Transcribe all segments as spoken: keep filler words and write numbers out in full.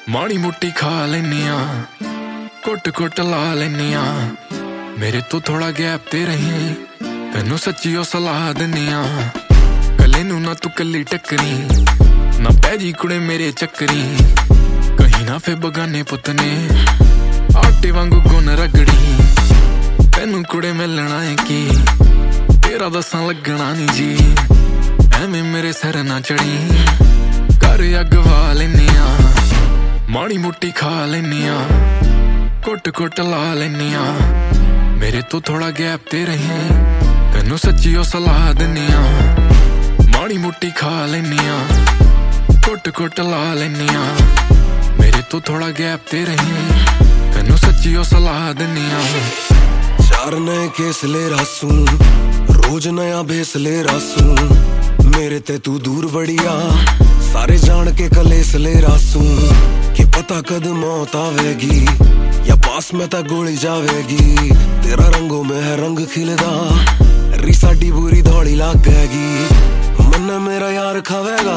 माड़ी मोटी खा लेनी आ, कुट कुट ला लेनी आ। मेरे तो थोड़ा गैप ते रही, तेनू सच्ची ओ सलाह देनी आ। कले नू ना तू कली टक्करी, ना पैजी कुड़े मेरे चक्करी। कहीं ना फे बगाने पुत ने आटे वांगू गुन रगड़ी। तेनू कुड़े मिलना है की तेरा दसा लगना नी जी। एवें मेरे सिर ना चढ़ी, घर अगवा लेने आ। माड़ी मोटी खा लेनी आ, कुट कुट ला लेनी आ। मेरे तो थोड़ा गैप ते रही, तेनू सच्ची ओ सलाह देनी आ। माड़ी मोटी खा लेनी आ, कुट कुट ला लेनी आ। मेरे तो थोड़ा गैप ते रही, तेनू सच्ची ओ सलाह देनी आ। चार नए केस ले रासू, रोज नया भेस ले रासू। मेरे ते तू दूर बढ़िया, सारे जान के कलेस ले रासू। कि पता कद मौत आवेगी, या पास में ता गोली जावेगी। तेरा रंगों में है रंग खिलदा, री साडी बुरी दौड़ी लागेगी। मन मेरा यार खावेगा,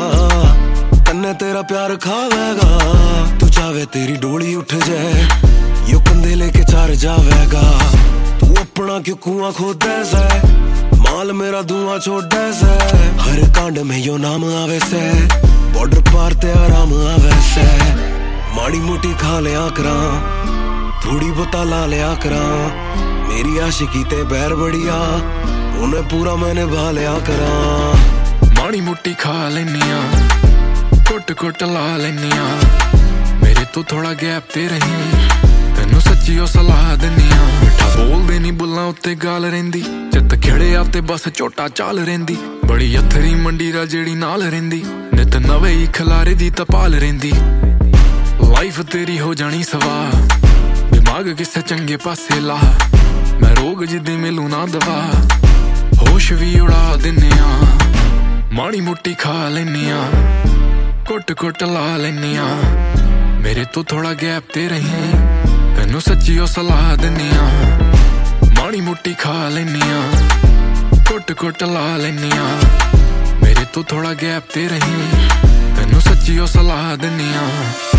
तन्ने तेरा प्यार खावेगा। तू चाहे तेरी डोली उठ जाए, यो कंधे लेके चार जावेगा। तू अपना क्यों कुआं खोदे से, माल मेरा धुआं छोड़े से। हर कांड में यो नाम आवे से, बॉर्डर पार ते आराम आवे से। माड़ी मोटी खा लिया करा, थोड़ी बता ला लिया करा। मेरी आशिकी ते बैर बढ़िया, उन्हें पूरा मैंने भा लिया करा। माड़ी मोटी खा लेनी आ, कुट कुट ला लेनी आ। मेरे तो थोड़ा गैप ते रही, तेनू सच्ची ओ सलाह देनी आ। मिठा बोलदे नी बुल्लां उत्ते गाल रहिंदी, चित खिड़े आ ते बस झोटा चाल रहिंदी। बड़ी अथरी मंडीरा जेड़ी नाल रहिंदी, नित नवे ही खलारे दी तपाल रहिंदी। लाइफ तेरी हो जानी सवा, दिमाग किसे चंगे पासे ला। मैं रोग जिदे मिलू ना दवा, होश भी उड़ा देने आ। माड़ी मोटी खा लेनी आ, कुट कुट ला लेनी आ। मेरे तो थोड़ा गैप ते रही, तेनू सच्ची ओ सलाह देनी आ। माड़ी मोटी खा लेनी आ, कुट कुट ला लेनी आ। मेरे तो थोड़ा गैप ते रही, तेनू सच्ची ओ सलाह देनी आ।